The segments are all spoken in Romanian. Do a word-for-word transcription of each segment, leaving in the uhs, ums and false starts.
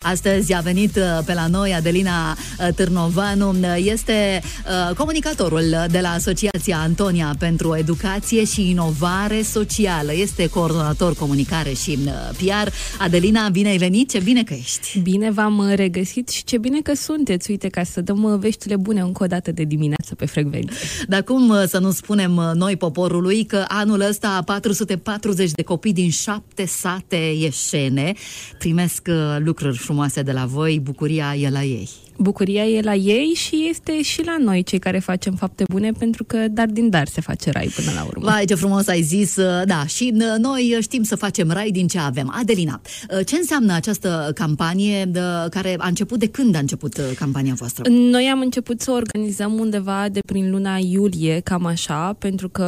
Astăzi a venit pe la noi Adelina Târnovanu, este comunicatorul de la Asociația Antonia pentru Educație și Inovare Socială. Este coordonator comunicare și P R. Adelina, bine ai venit, ce bine că ești! Bine v-am regăsit și ce bine că sunteți, uite, ca să dăm veștile bune încă o dată de dimineață pe frecvență. Dar cum să nu spunem noi poporului că anul ăsta patru sute patruzeci de copii din șapte sate ieșene primesc lucruri frumoase de la voi, bucuria e la ei. Bucuria e la ei și este și la noi, cei care facem fapte bune, pentru că dar din dar se face rai până la urmă. Vai, ce frumos ai zis, da, și noi știm să facem rai din ce avem. Adelina, ce înseamnă această campanie care a început, de când a început campania voastră? Noi am început să organizăm undeva de prin luna iulie, cam așa, pentru că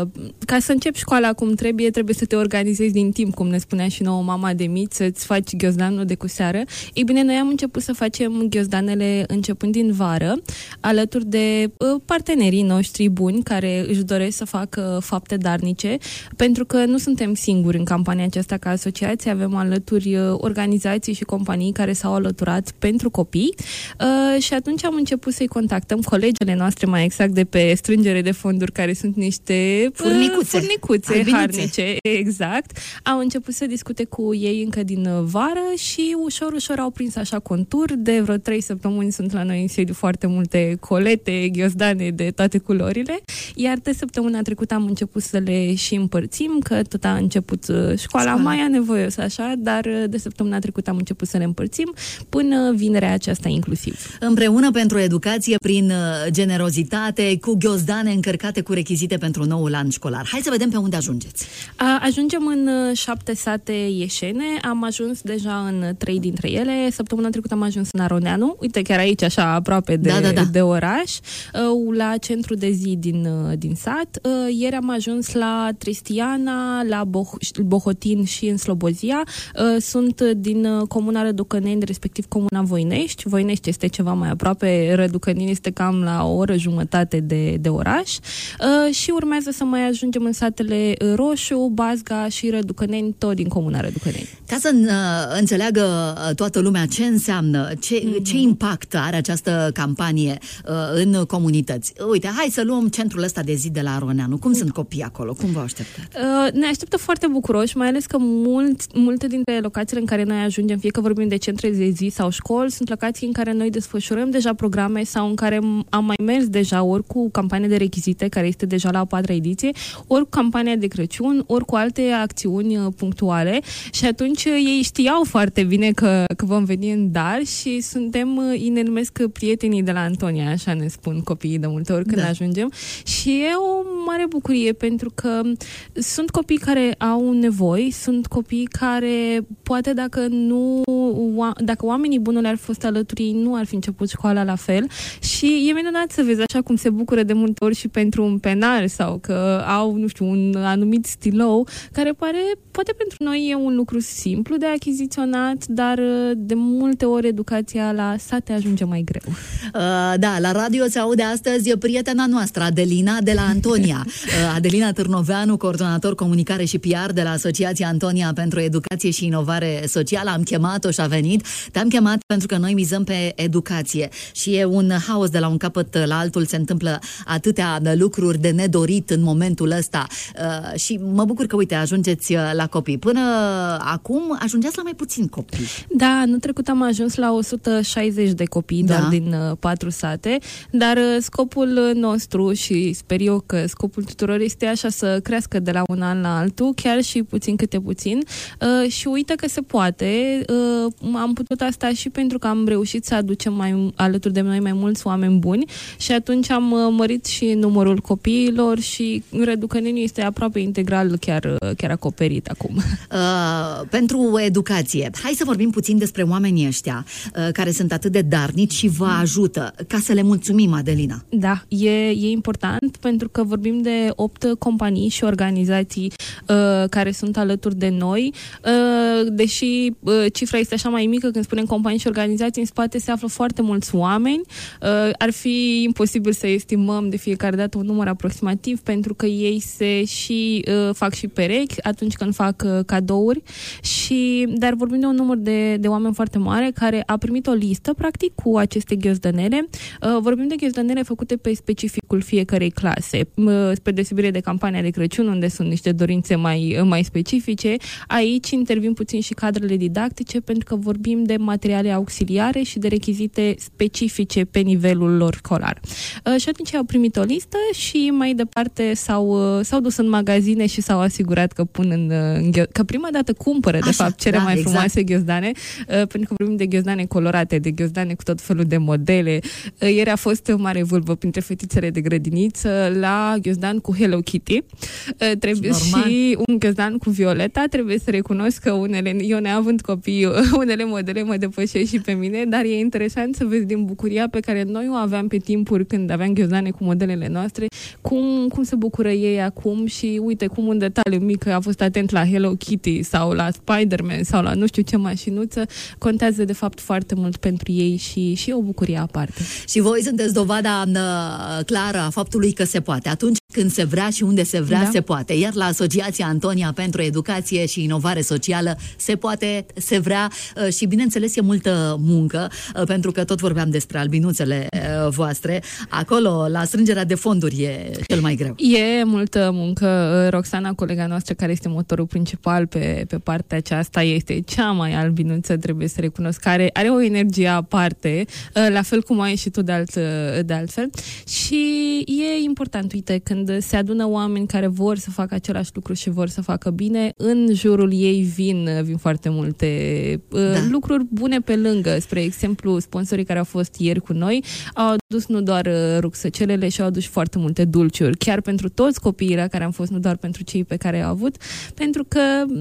ca să începi școala cum trebuie, trebuie să te organizezi din timp, cum ne spunea și nouă mama de mici, să-ți faci ghiozdanul de cu seară. Ei bine, noi am început să facem ghiozdanele începând din vară, alături de uh, partenerii noștri buni care își doresc să facă fapte darnice, pentru că nu suntem singuri în campania aceasta ca asociație, avem alături uh, organizații și companii care s-au alăturat pentru copii uh, și atunci am început să-i contactăm, colegele noastre mai exact de pe strângere de fonduri, care sunt niște furnicuțe, uh, furnicuțe harnice, exact. Au început să discute cu ei încă din vară și ușor, ușor au prins așa contur. De vreo trei săptămâni sunt la noi în sediu foarte multe colete, ghiozdane de toate culorile, iar de săptămâna trecută am început să le și împărțim, că tot a început școala, școala. mai anevoios așa, dar de săptămâna trecută am început să le împărțim până vinerea aceasta inclusiv. Împreună pentru educație, prin generozitate, cu ghiozdane încărcate cu rechizite pentru noul an școlar. Hai să vedem pe unde ajungeți. A, ajungem în șapte sate ieșene, am ajuns deja în trei dintre ele, săptămâna trecută am ajuns în Aroneanu, uite, chiar aici, așa, aproape de, da, da, da. de oraș, la centru de zi din, din sat. Ieri am ajuns la Tristiana, la Boh- Bohotin și în Slobozia. Sunt din comuna Răducăneni, respectiv comuna Voinești. Voinești este ceva mai aproape, Răducăneni este cam la o oră jumătate de, de oraș. Și urmează să mai ajungem în satele Roșu, Bazga și Răducăneni, tot din comuna Răducăneni. Ca să înțeleagă toată lumea ce înseamnă, ce, mm-hmm. ce impact are această campanie uh, în comunități. Uite, hai să luăm centrul ăsta de zi de la Aroneanu. Cum sunt copiii acolo? Cum vă așteptați? Uh, ne așteptă foarte bucuroși, mai ales că mult, multe dintre locațiile în care noi ajungem, fie că vorbim de centre de zi sau școli, sunt locații în care noi desfășurăm deja programe sau în care am mai mers deja ori cu campania de rechizite, care este deja la a patra ediție, ori cu campania de Crăciun, ori cu alte acțiuni uh, punctuale și atunci uh, ei știau foarte bine că, că vom veni în dar și suntem uh, ne numesc prietenii de la Antonia, așa ne spun copiii de multe ori când da. ajungem, și e o mare bucurie pentru că sunt copii care au nevoi, sunt copii care poate dacă nu dacă oamenii buni le-ar fi fost alături, nu ar fi început școala la fel și e minunat să vezi așa cum se bucură de multe ori și pentru un penal sau că au, nu știu, un anumit stilou care pare, poate pentru noi e un lucru simplu de achiziționat, dar de multe ori educația la sate ajunge mai greu. Uh, da, la radio se aude astăzi prietena noastră, Adelina de la Antonia. Uh, Adelina Târnovanu, coordonator comunicare și P R de la Asociația Antonia pentru Educație și Inovare Socială. Am chemat-o și a venit. Te-am chemat pentru că noi mizăm pe educație și e un haos de la un capăt la altul, se întâmplă atâtea lucruri de nedorit în momentul ăsta uh, și mă bucur că, uite, ajungeți la copii. Până acum ajungeați la mai puțini copii. Da, anul trecut am ajuns la o sută șaizeci de copii doar da. din uh, patru sate, dar uh, scopul nostru și sper eu că scopul tuturor este așa să crească de la un an la altul, chiar și puțin câte puțin uh, și uite că se poate. Uh, am putut asta și pentru că am reușit să aducem mai, alături de noi mai mulți oameni buni și atunci am uh, mărit și numărul copiilor și Răducăneniu este aproape integral chiar, uh, chiar acoperit acum. Uh, pentru educație, hai să vorbim puțin despre oamenii ăștia uh, care sunt atât de darnici și vă ajută, ca să le mulțumim, Adelina. Da, e, e important pentru că vorbim de opt companii și organizații uh, care sunt alături de noi. Uh, deși uh, cifra este așa mai mică când spunem companii și organizații, în spate se află foarte mulți oameni. Uh, ar fi imposibil să estimăm de fiecare dată un număr aproximativ pentru că ei se și uh, fac și perechi atunci când fac uh, cadouri, și, dar vorbim de un număr de, de oameni oameni foarte mare care a primit o listă, practic, cu aceste ghiozdănele. Vorbim de ghiozdănele făcute pe specificul fiecărei clase, spre deosebire de campania de Crăciun, unde sunt niște dorințe mai, mai specifice. Aici intervin puțin și cadrele didactice, pentru că vorbim de materiale auxiliare și de rechizite specifice pe nivelul lor școlar. Și atunci au primit o listă și mai departe s-au, s-au dus în magazine și s-au asigurat că pun în, în că prima dată cumpără, de Așa, fapt, cele da, mai frumoase exact. ghiozdane, pentru că vorbim de ghiozdane colorate, de ghiozdane cu tot felul de modele. Ieri a fost mare vâlvă printre fetițele de grădiniță la ghiozdan cu Hello Kitty. Trebuie și un ghiozdan cu Violeta. Trebuie să recunosc că unele, eu neavând copii, unele modele mă depășesc și pe mine, dar e interesant să vezi din bucuria pe care noi o aveam pe timpuri când aveam ghiozdane cu modelele noastre, cum, cum se bucură ei acum și uite cum un detaliu mic a fost atent la Hello Kitty sau la Spider-Man sau la nu știu ce mașinuță, contează de fapt foarte mult pentru ei și, și o bucurie aparte. Și voi sunteți dovada uh, clară a faptului că se poate. Atunci când se vrea și unde se vrea, da. se poate. Iar la Asociația Antonia pentru Educație și Inovare Socială se poate, se vrea uh, și bineînțeles e multă muncă, uh, pentru că tot vorbeam despre albinuțele uh, voastre. Acolo, la strângerea de fonduri e cel mai greu. E multă muncă. Roxana, colega noastră, care este motorul principal pe, pe partea aceasta, este cea mai albinuță, trebuie să recunosc, care are o energie aparte, la fel cum ai și tu de, alt, de altfel. Și e important, uite, când se adună oameni care vor să facă același lucru și vor să facă bine, în jurul ei vin, vin foarte multe da. lucruri bune pe lângă. Spre exemplu, sponsorii care au fost ieri cu noi au adus nu doar rucsăcelele și au adus foarte multe dulciuri, chiar pentru toți copiii care am fost, nu doar pentru cei pe care au avut, pentru că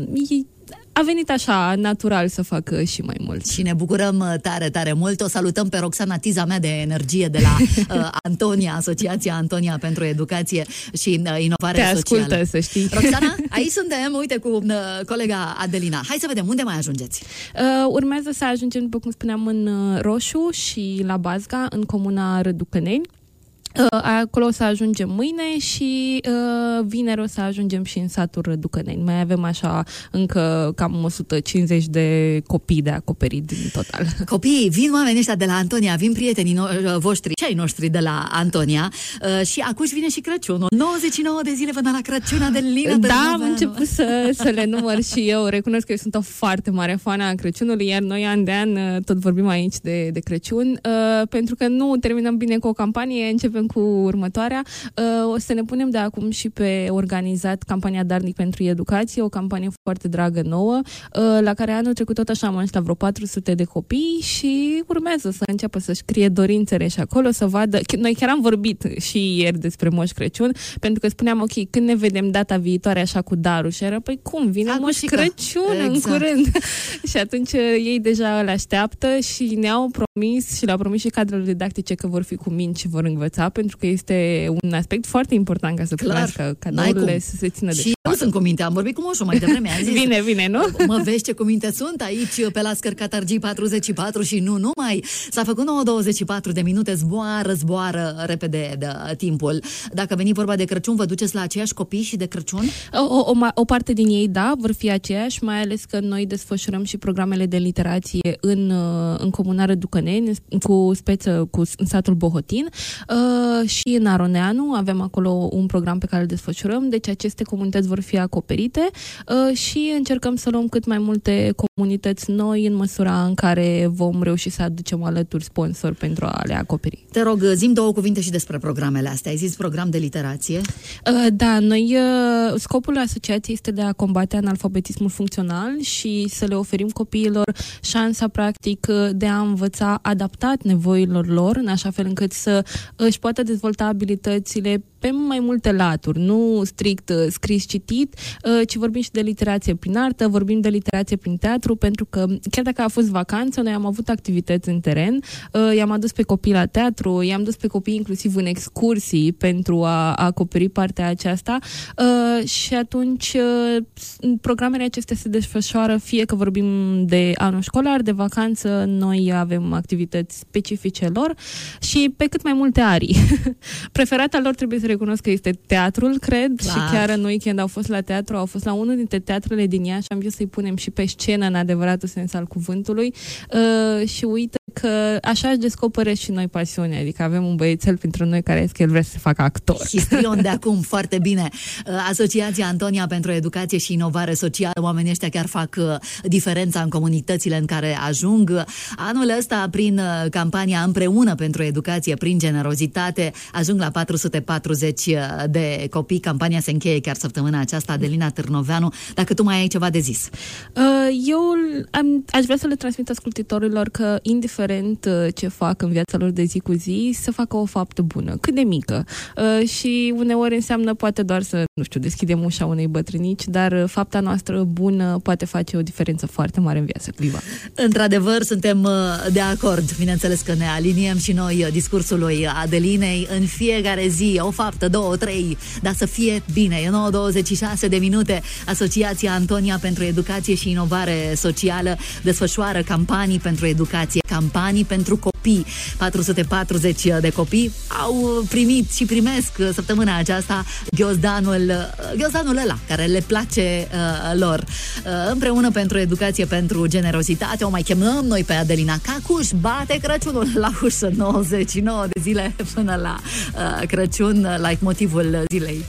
a venit așa natural să facă și mai mult. Și ne bucurăm tare, tare mult. O salutăm pe Roxana, tiza mea de energie de la uh, Antonia, Asociația Antonia pentru Educație și uh, Inovare Te Socială. Te ascultă, să știi. Roxana, aici suntem, uite, cu uh, colega Adelina. Hai să vedem, unde mai ajungeți? Uh, urmează să ajungem, după cum spuneam, în Roșu și la Bazga, în comuna Răducăneni. Acolo o să ajungem mâine și uh, vineri o să ajungem și în satul Răducăneni. Mai avem așa încă cam o sută cincizeci de copii de acoperit din total. Copiii, vin oamenii ăștia de la Antonia, vin prietenii no- voștri, cei noștri de la Antonia uh, și acum vine și Crăciunul. nouăzeci și nouă de zile până la Crăciun, Adelina. Da, am început să, să le număr și eu. Recunosc că eu sunt o foarte mare fană a Crăciunului, iar noi an de an tot vorbim aici de, de Crăciun, uh, pentru că nu terminăm bine cu o campanie, începem cu următoarea. O să ne punem de acum și pe organizat campania Darnic pentru Educație, o campanie foarte dragă nouă, la care anul trecut tot așa am ajuns la vreo patru sute de copii și urmează să înceapă să-și scrie dorințele și acolo să vadă. Noi chiar am vorbit și ieri despre Moș Crăciun, pentru că spuneam, ok, când ne vedem data viitoare așa cu darul? Și era, păi cum, vine Acum Moș Crăciun exact. în curând. Și atunci ei deja le așteaptă și ne-au promis și le-au promis și cadrele didactice că vor fi cu minți și vor învăța, pentru că este un aspect foarte important ca să primească cadourile, să se țină de și eu sunt cu minte, am vorbit cu moșul mai devreme, am zis. Vine, vine, nu? Mă vezi ce cu minte sunt aici pe la Scărcatargii patruzeci și patru și nu numai. S-a făcut nouă douăzeci și patru de minute, zboară, zboară repede de timpul. Dacă veni vorba de Crăciun, vă duceți la aceiași copii și de Crăciun? O, o, o parte din ei, da, vor fi aceiași, mai ales că noi desfășurăm și programele de literație în, în comuna Răducăneni, cu speță cu, în satul Bohotin. Uh, și în Aroneanu avem acolo un program pe care îl desfășurăm, deci aceste comunități vor fi acoperite uh, și încercăm să luăm cât mai multe comunități noi în măsura în care vom reuși să aducem alături sponsor pentru a le acoperi. Te rog, zi-mi două cuvinte și despre programele astea. Ai zis program de literație? Uh, da, noi uh, scopul asociației este de a combate analfabetismul funcțional și să le oferim copiilor șansa practic de a învăța adaptat nevoilor lor, în așa fel încât să își poată dezvolta abilitățile pe mai multe laturi, nu strict uh, scris-citit, uh, ci vorbim și de literație prin artă, vorbim de literație prin teatru, pentru că chiar dacă a fost vacanță, noi am avut activități în teren, uh, i-am adus pe copii la teatru, i-am dus pe copii inclusiv în excursii pentru a, a acoperi partea aceasta uh, și atunci uh, programele acestea se desfășoară fie că vorbim de anul școlar, de vacanță, noi avem activități specifice lor și pe cât mai multe arii. Preferata lor, trebuie să recunosc că este teatrul, cred, Clar. și chiar în weekend au fost la teatru, au fost la unul dintre teatrele din Iași și am vrut să-i punem și pe scenă în adevăratul sens al cuvântului. Uh, și uite că așa își descoperă și noi pasiunea, adică avem un băiețel pentru noi care zice că el vrea să se facă actor. Histrion de acum, foarte bine. Asociația Antonia pentru Educație și Inovare Socială, oamenii ăștia chiar fac diferența în comunitățile în care ajung. Anul ăsta, prin campania Împreună pentru Educație, prin generozitate, ajung la patru sute patruzeci de copii. Campania se încheie chiar săptămâna aceasta. Adelina Târnoveanu, dacă tu mai ai ceva de zis. Eu am, aș vrea să le transmit ascultătorilor că, indiferent ce fac în viața lor de zi cu zi, să facă o faptă bună, cât de mică. Și uneori înseamnă poate doar să, nu știu, deschidem ușa unei bătrânici, dar fapta noastră bună poate face o diferență foarte mare în viața cuiva. Într-adevăr, suntem de acord. Bineînțeles că ne aliniem și noi discursului Adelinei. În fiecare zi, o faptă, două, trei, dar să fie bine. E nouă douăzeci și șase de minute. Asociația Antonia pentru Educație și Inovare Socială desfășoară campanii pentru educație, campanii pentru copii. patru sute patruzeci de copii au primit și primesc săptămâna aceasta ghiozdanul, ghiozdanul ăla care le place uh, lor. Uh, împreună pentru educație, pentru generozitate, o mai chemăm noi pe Adelina Cacuș, bate Crăciunul la ușă, nouăzeci și nouă de zile până la uh, Crăciun, like motivul zilei.